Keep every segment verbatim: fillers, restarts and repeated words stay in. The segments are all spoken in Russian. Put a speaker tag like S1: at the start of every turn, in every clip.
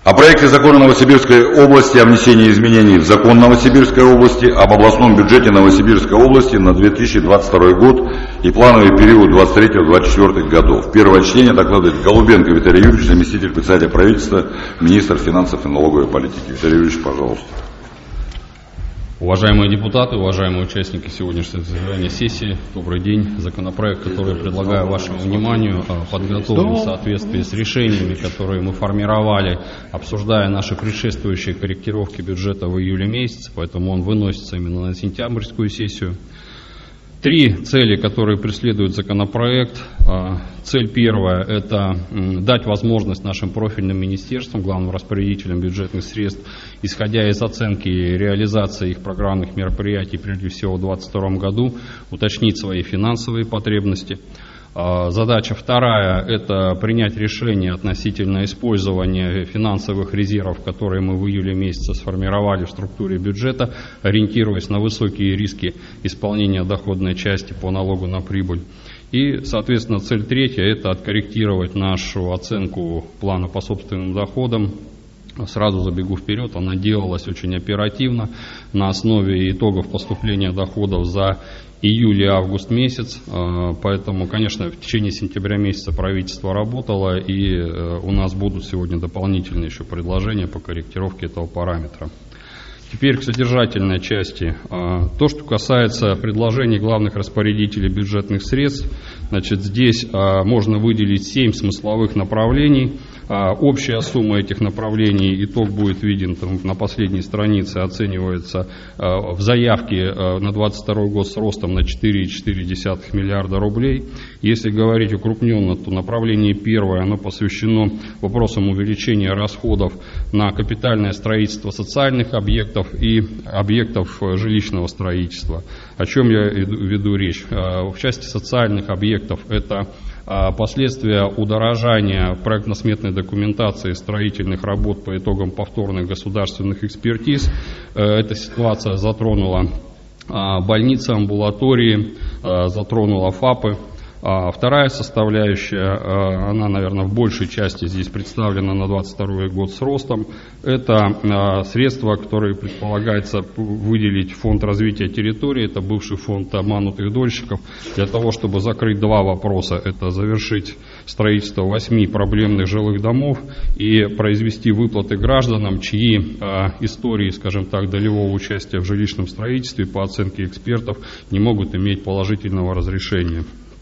S1: О проекте закона Новосибирской области о внесении изменений в закон Новосибирской области об областном бюджете Новосибирской области на две тысячи двадцать второй год и плановый период двадцать третьего — двадцать четвёртого годов. Первое чтение докладывает Голубенко Виталий Юрьевич, заместитель председателя правительства, министр финансов и налоговой политики. Виталий Юрьевич, пожалуйста.
S2: Уважаемые депутаты, уважаемые участники сегодняшнего заседания сессии, добрый день. Законопроект, который я предлагаю вашему вниманию, подготовлен в соответствии с решениями, которые мы формировали, обсуждая наши предшествующие корректировки бюджета в июле месяце, поэтому он выносится именно на сентябрьскую сессию. Три цели, которые преследует законопроект. Цель первая – это дать возможность нашим профильным министерствам, главным распорядителям бюджетных средств, исходя из оценки и реализации их программных мероприятий, прежде всего в две тысячи двадцать втором году, уточнить свои финансовые потребности. Задача вторая – это принять решение относительно использования финансовых резервов, которые мы в июле месяце сформировали в структуре бюджета, ориентируясь на высокие риски исполнения доходной части по налогу на прибыль. И, соответственно, цель третья – это откорректировать нашу оценку плана по собственным доходам. Сразу забегу вперед, она делалась очень оперативно на основе итогов поступления доходов за июль и август месяц, поэтому, конечно, в течение сентября месяца правительство работало, и у нас будут сегодня дополнительные еще предложения по корректировке этого параметра. Теперь к содержательной части. То, что касается предложений главных распорядителей бюджетных средств, значит, здесь можно выделить семь смысловых направлений. Общая сумма этих направлений, итог будет виден там, на последней странице, оценивается в заявке на двадцать второй год с ростом на четыре целых четыре десятых миллиарда рублей. Если говорить укрупненно, то направление первое, оно посвящено вопросам увеличения расходов на капитальное строительство социальных объектов и объектов жилищного строительства. О чем я веду речь? В части социальных объектов это последствия удорожания проектно-сметной документации строительных работ по итогам повторных государственных экспертиз. Эта ситуация затронула больницы, амбулатории, затронула ФАПы. Вторая составляющая, она, наверное, в большей части здесь представлена на двадцать второй год с ростом. Это средства, которые предполагается выделить в фонд развития территории, это бывший фонд обманутых дольщиков, для того, чтобы закрыть два вопроса. Это завершить строительство восьми проблемных жилых домов и произвести выплаты гражданам, чьи истории, скажем так, долевого участия в жилищном строительстве по оценке экспертов не могут иметь положительного разрешения.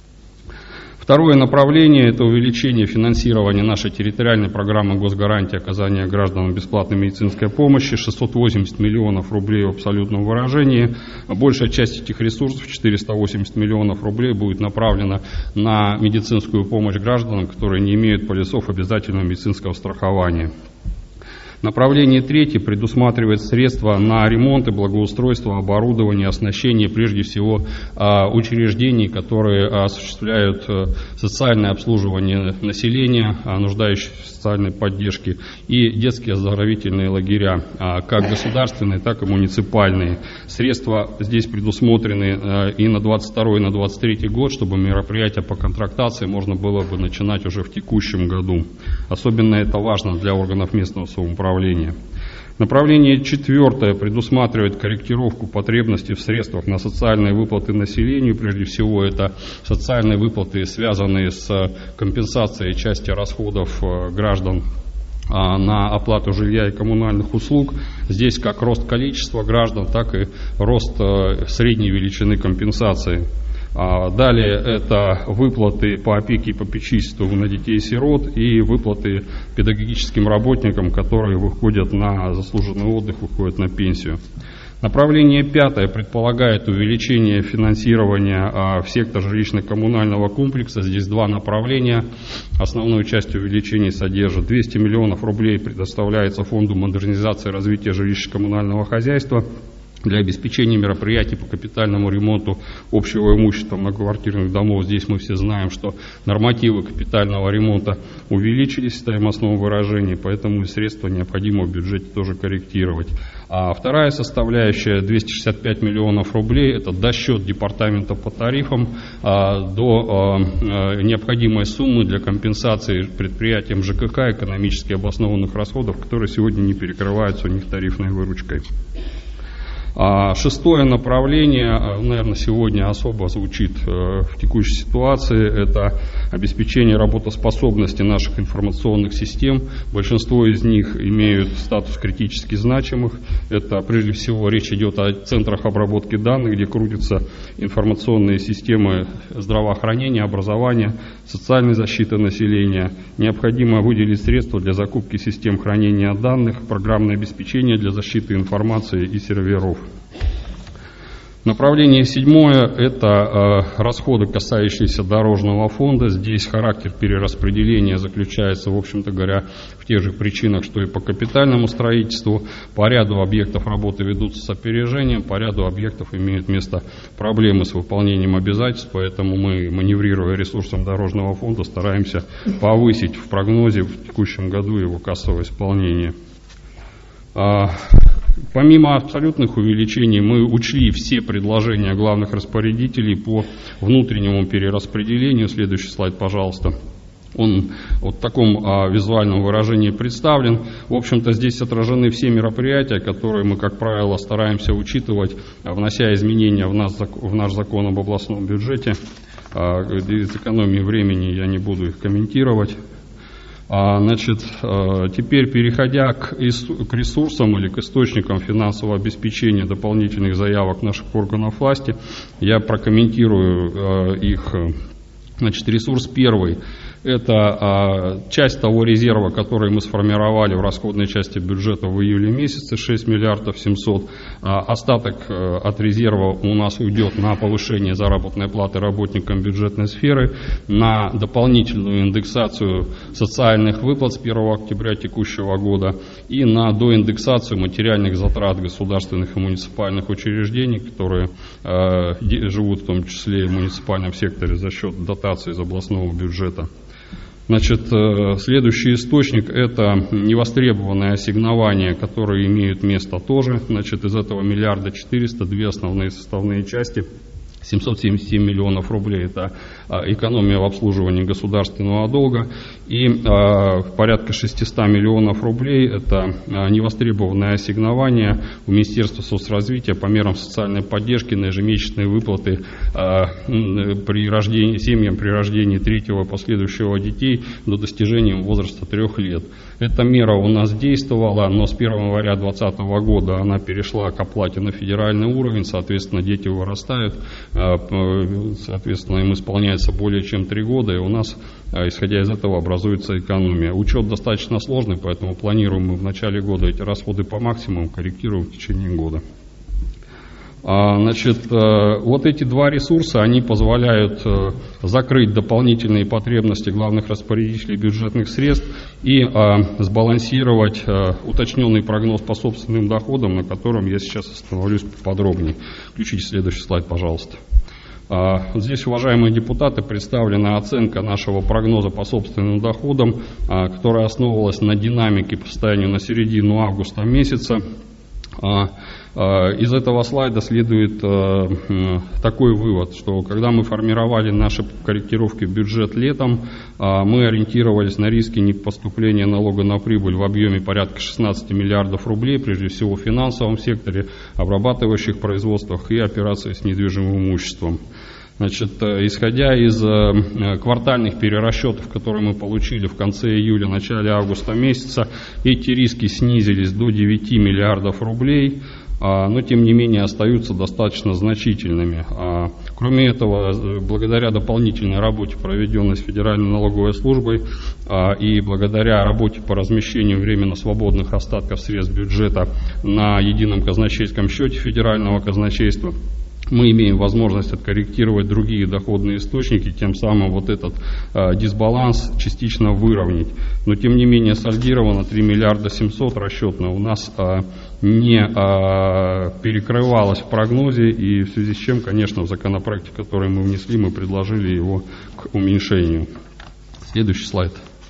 S2: Второе направление – это увеличение финансирования нашей территориальной программы госгарантии оказания гражданам бесплатной медицинской помощи, шестьсот восемьдесят миллионов рублей в абсолютном выражении. Большая часть этих ресурсов, четыреста восемьдесят миллионов рублей, будет направлена на медицинскую помощь гражданам, которые не имеют полисов обязательного медицинского страхования. Направление третье предусматривает средства на ремонт и благоустройство оборудования, оснащение прежде всего учреждений, которые осуществляют социальное обслуживание населения, нуждающихся в социальной поддержке, и детские оздоровительные лагеря, как государственные, так и муниципальные. Средства здесь предусмотрены и на двадцать второй, и на двадцать третий год, чтобы мероприятия по контрактации можно было бы начинать уже в текущем году. Особенно это важно для органов местного самоуправления. Направление четвертое предусматривает корректировку потребностей в средствах на социальные выплаты населению. Прежде всего, это социальные выплаты, связанные с компенсацией части расходов граждан на оплату жилья и коммунальных услуг. Здесь как рост количества граждан, так и рост средней величины компенсации. Далее это выплаты по опеке и попечительству на детей-сирот и выплаты педагогическим работникам, которые выходят на заслуженный отдых, выходят на пенсию. Направление пятое предполагает увеличение финансирования в сектор жилищно-коммунального комплекса. Здесь два направления. Основную часть увеличений содержит двести миллионов рублей, предоставляется Фонду модернизации и развития жилищно-коммунального хозяйства. Для обеспечения мероприятий по капитальному ремонту общего имущества многоквартирных домов, здесь мы все знаем, что нормативы капитального ремонта увеличились в стоимостном выражении, поэтому и средства необходимо в бюджете тоже корректировать. А вторая составляющая, двести шестьдесят пять миллионов рублей, это досчет департамента по тарифам а, до а, необходимой суммы для компенсации предприятиям ЖКХ экономически обоснованных расходов, которые сегодня не перекрываются у них тарифной выручкой. Шестое направление, наверное, сегодня особо звучит в текущей ситуации, это обеспечение работоспособности наших информационных систем. Большинство из них имеют статус критически значимых. Это, прежде всего, речь идет о центрах обработки данных, где крутятся информационные системы здравоохранения, образования, социальной защиты населения. Необходимо выделить средства для закупки систем хранения данных, программное обеспечение для защиты информации и серверов. Направление седьмое – это э, расходы, касающиеся дорожного фонда. Здесь характер перераспределения заключается, в общем-то говоря, в тех же причинах, что и по капитальному строительству. По ряду объектов работы ведутся с опережением, по ряду объектов имеют место проблемы с выполнением обязательств, поэтому мы, маневрируя ресурсом дорожного фонда, стараемся повысить в прогнозе в текущем году его кассовое исполнение. Помимо абсолютных увеличений, мы учли все предложения главных распорядителей по внутреннему перераспределению. Следующий слайд, пожалуйста. Он вот в таком а, визуальном выражении представлен. В общем-то, здесь отражены все мероприятия, которые мы, как правило, стараемся учитывать, внося изменения в наш, в наш закон об областном бюджете. А, из экономии времени я не буду их комментировать. Значит, теперь, переходя к ресурсам или к источникам финансового обеспечения дополнительных заявок наших органов власти, я прокомментирую их. Значит, ресурс первый – это часть того резерва, который мы сформировали в расходной части бюджета в июле месяце, шесть миллиардов семьсот. Остаток от резерва у нас уйдет на повышение заработной платы работникам бюджетной сферы, на дополнительную индексацию социальных выплат с первого октября текущего года и на доиндексацию материальных затрат государственных и муниципальных учреждений, которые живут в том числе и в муниципальном секторе за счет дотации из областного бюджета. Значит, следующий источник – это невостребованные ассигнования, которые имеют место тоже. Значит, из этого миллиарда четыреста, две основные составные части – семьсот семьдесят семь миллионов рублей – это экономия в обслуживании государственного долга, и порядка шестьсот миллионов рублей – это невостребованное ассигнование у Министерства соцразвития по мерам социальной поддержки на ежемесячные выплаты при рождении, семьям при рождении третьего и последующего детей до достижения возраста трех лет. Эта мера у нас действовала, но с первого января две тысячи двадцатого года она перешла к оплате на федеральный уровень, соответственно, дети вырастают, соответственно, им исполняется более чем три года, и у нас, исходя из этого, образуется экономия. Учет достаточно сложный, поэтому планируем мы в начале года эти расходы по максимуму, корректируем в течение года. Значит, вот эти два ресурса, они позволяют закрыть дополнительные потребности главных распорядителей бюджетных средств и сбалансировать уточненный прогноз по собственным доходам, на котором я сейчас остановлюсь подробнее. Включите следующий слайд, пожалуйста. Здесь, уважаемые депутаты, представлена оценка нашего прогноза по собственным доходам, которая основывалась на динамике по состоянию на середину августа месяца. Из этого слайда следует такой вывод, что когда мы формировали наши корректировки в бюджет летом, мы ориентировались на риски непоступления налога на прибыль в объеме порядка шестнадцати миллиардов рублей, прежде всего в финансовом секторе, обрабатывающих производствах и операции с недвижимым имуществом. Значит, исходя из квартальных перерасчетов, которые мы получили в конце июля, начале августа месяца, эти риски снизились до девяти миллиардов рублей, но тем не менее остаются достаточно значительными. Кроме этого, благодаря дополнительной работе, проведенной с Федеральной налоговой службой, и благодаря работе по размещению временно свободных остатков средств бюджета на едином казначейском счете Федерального казначейства, мы имеем возможность откорректировать другие доходные источники, тем самым вот этот э, дисбаланс частично выровнять. Но тем не менее сольдировано три миллиарда семьсот расчетно у нас э, не э, перекрывалось в прогнозе, и в связи с чем, конечно, в законопроекте, который мы внесли, мы предложили его к уменьшению. Следующий слайд.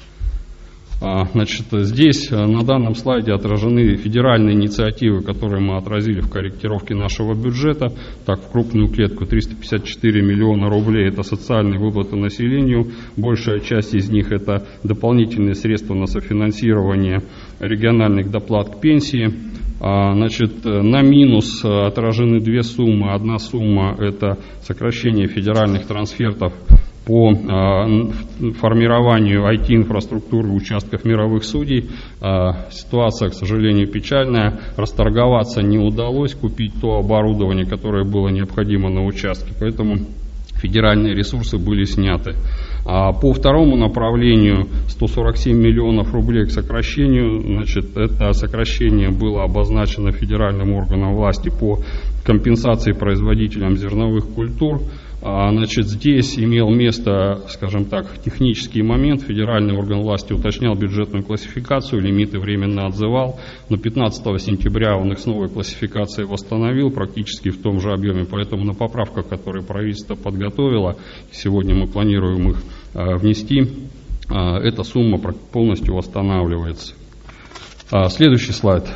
S2: Значит, здесь на данном слайде отражены федеральные инициативы, которые мы отразили в корректировке нашего бюджета. Так, в крупную клетку триста пятьдесят четыре миллиона рублей – это социальные выплаты населению. Большая часть из них – это дополнительные средства на софинансирование региональных доплат к пенсии. Значит, на минус отражены две суммы. Одна сумма – это сокращение федеральных трансфертов по э, формированию ай ти-инфраструктуры участков мировых судей. Э, ситуация, к сожалению, печальная. Расторговаться не удалось, купить то оборудование, которое было необходимо на участке, поэтому федеральные ресурсы были сняты. А по второму направлению сто сорок семь миллионов рублей к сокращению. Значит, это сокращение было обозначено федеральным органом власти по компенсации производителям зерновых культур. Значит, здесь имел место, скажем так, технический момент. Федеральный орган власти уточнял бюджетную классификацию, лимиты временно отзывал, но пятнадцатого сентября он их с новой классификацией восстановил практически в том же объеме. Поэтому на поправках, которые правительство подготовило, сегодня мы планируем их внести, эта сумма полностью восстанавливается. Следующий слайд.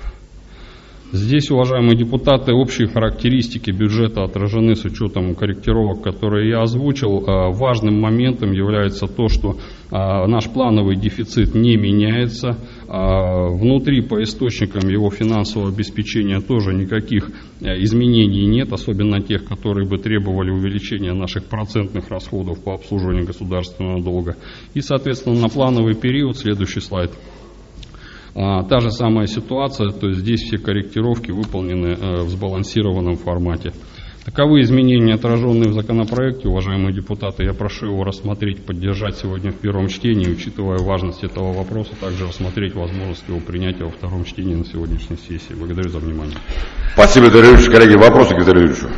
S2: Здесь, уважаемые депутаты, общие характеристики бюджета отражены с учетом корректировок, которые я озвучил. Важным моментом является то, что наш плановый дефицит не меняется. Внутри по источникам его финансового обеспечения тоже никаких изменений нет, особенно тех, которые бы требовали увеличения наших процентных расходов по обслуживанию государственного долга. И, соответственно, на плановый период, следующий слайд. Та же самая ситуация, то есть здесь все корректировки выполнены в сбалансированном формате. Таковы изменения, отраженные в законопроекте, уважаемые депутаты. Я прошу его рассмотреть, поддержать сегодня в первом чтении, учитывая важность этого вопроса, также рассмотреть возможность его принятия во втором чтении на сегодняшней сессии. Благодарю за внимание.
S1: Спасибо, Виктор Юрьевич. Коллеги, вопросы к Виктору Юрьевичу?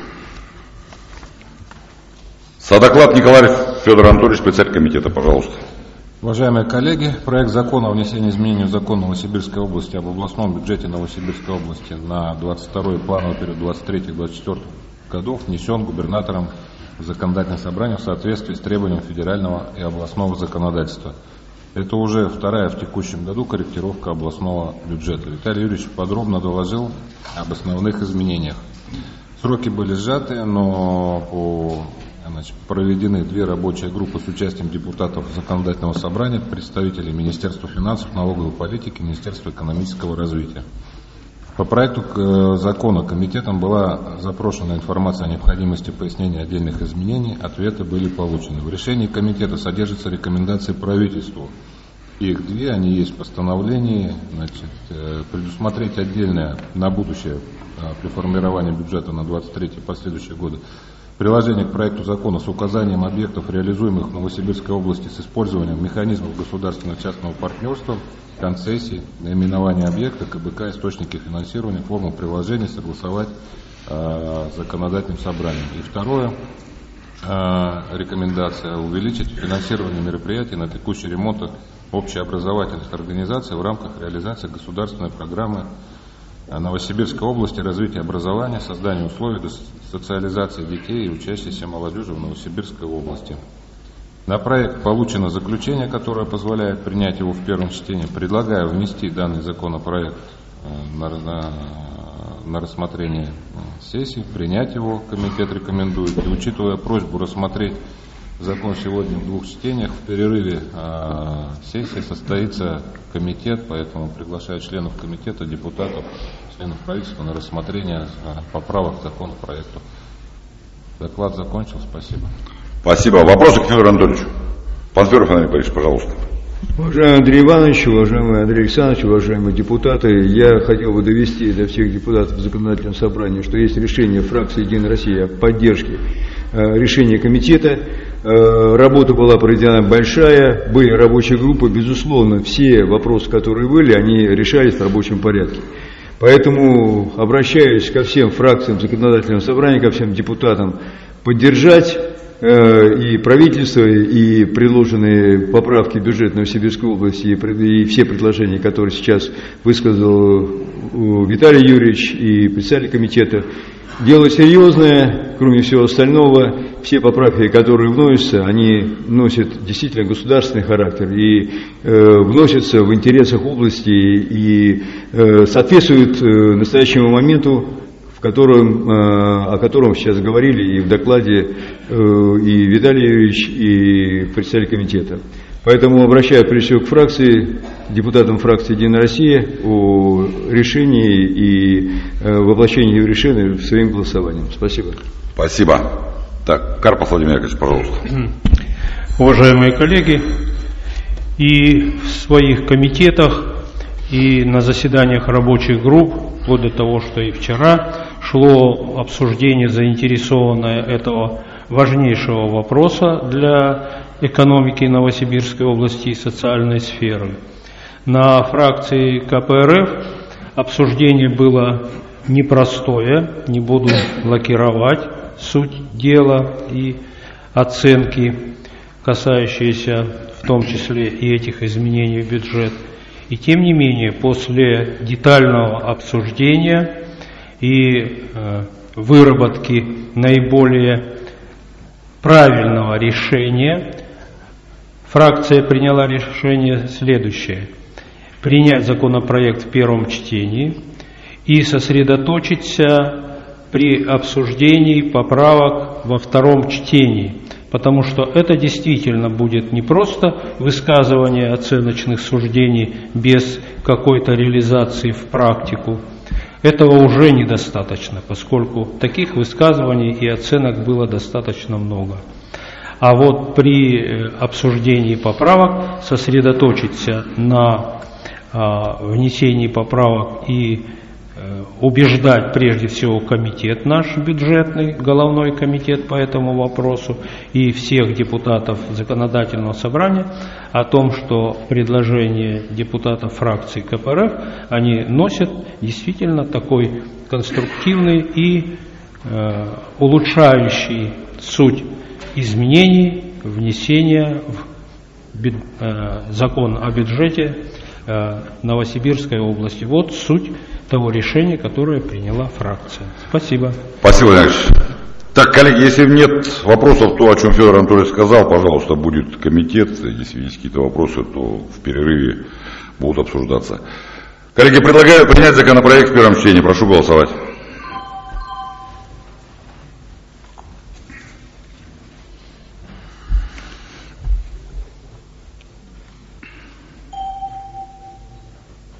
S1: Садоклад Николаев Федор Анатольевич, председатель комитета, пожалуйста.
S3: Уважаемые коллеги, проект закона о внесении изменений в закон Новосибирской области об областном бюджете Новосибирской области на двадцать второй плановый период двадцать третий — двадцать четвёртый годов внесен губернатором в законодательное собрание в соответствии с требованием федерального и областного законодательства. Это уже вторая в текущем году корректировка областного бюджета. Виталий Юрьевич подробно доложил об основных изменениях. Сроки были сжаты, но по Значит, проведены две рабочие группы с участием депутатов законодательного собрания, представителей Министерства финансов, налоговой политики, Министерства экономического развития. По проекту закона комитетом была запрошена информация о необходимости пояснения отдельных изменений, ответы были получены. В решении комитета содержатся рекомендации правительству. Их две, они есть в постановлении. Значит, предусмотреть отдельное на будущее при формировании бюджета на двадцать третий и последующие годы приложение к проекту закона с указанием объектов, реализуемых в Новосибирской области с использованием механизмов государственно-частного партнерства, концессий, наименование объекта, КБК, источники финансирования, форму приложения согласовать э, с законодательным собранием. И второе, э, рекомендация увеличить финансирование мероприятий на текущий ремонт общеобразовательных организаций в рамках реализации государственной программы Новосибирской области развития образования, создания условий для социализации детей и учащейся молодежи в Новосибирской области. На проект получено заключение, которое позволяет принять его в первом чтении. Предлагаю внести данный законопроект на, на, на рассмотрение сессии, принять его, комитет рекомендует. И учитывая просьбу рассмотреть закон сегодня в двух чтениях, в перерыве э, сессии состоится комитет, поэтому приглашаю членов комитета, депутатов, членов правительства на рассмотрение э, поправок к законопроекту. Доклад закончил. Спасибо.
S1: Спасибо. Вопросы к Федору Анатольевичу? Панферов Андрей Борисович, пожалуйста.
S4: Уважаемый Андрей Иванович, уважаемый Андрей Александрович, уважаемые депутаты, я хотел бы довести до всех депутатов законодательного собрания, что есть решение фракции «Единая Россия» о поддержке э, решения комитета. Э, работа была проведена большая, были рабочие группы, безусловно, все вопросы, которые были, они решались в рабочем порядке. Поэтому обращаюсь ко всем фракциям законодательного собрания, ко всем депутатам поддержать и правительство, и предложенные поправки в бюджет Новосибирской области, и все предложения, которые сейчас высказал Виталий Юрьевич и председатель комитета. Дело серьезное, кроме всего остального, все поправки, которые вносятся, они носят действительно государственный характер и э, вносятся в интересах области и э, соответствуют э, настоящему моменту, в котором, о котором сейчас говорили и в докладе и Виталий Юрьевич, и представитель комитета. Поэтому обращаю прежде всего к фракции, депутатам фракции «Единая Россия» о решении и воплощении решения своим голосованием. Спасибо.
S1: Спасибо. Так, Карпов Владимир Яковлевич, пожалуйста.
S5: Уважаемые коллеги, и в своих комитетах, и на заседаниях рабочих групп, вплоть до того, что и вчера шло обсуждение заинтересованное этого важнейшего вопроса для экономики Новосибирской области и социальной сферы. На фракции ка пэ эр эф обсуждение было непростое, не буду лакировать суть дела и оценки, касающиеся в том числе и этих изменений в бюджет. И тем не менее, после детального обсуждения и э, выработки наиболее правильного решения, фракция приняла решение следующее: принять законопроект в первом чтении и сосредоточиться при обсуждении поправок во втором чтении. Потому что это действительно будет не просто высказывание оценочных суждений без какой-то реализации в практику. Этого уже недостаточно, поскольку таких высказываний и оценок было достаточно много. А вот при обсуждении поправок сосредоточиться на а, внесении поправок и убеждать прежде всего комитет наш бюджетный, головной комитет по этому вопросу и всех депутатов законодательного собрания о том, что предложения депутатов фракции ка пэ эр эф, они носят действительно такой конструктивный и э, улучшающий суть изменений, внесения в бю, э, закон о бюджете э, Новосибирской области. Вот суть того решения, которое приняла фракция. Спасибо.
S1: Спасибо, Владимир Ильич. Так, коллеги, если нет вопросов, то, о чем Федор Анатольевич сказал, пожалуйста, будет комитет. Если есть какие-то вопросы, то в перерыве будут обсуждаться. Коллеги, предлагаю принять законопроект в первом чтении. Прошу голосовать.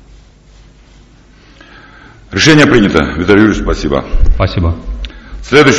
S1: Решение принято. Виталий Юрьевич, спасибо.
S2: Спасибо.
S1: Следующий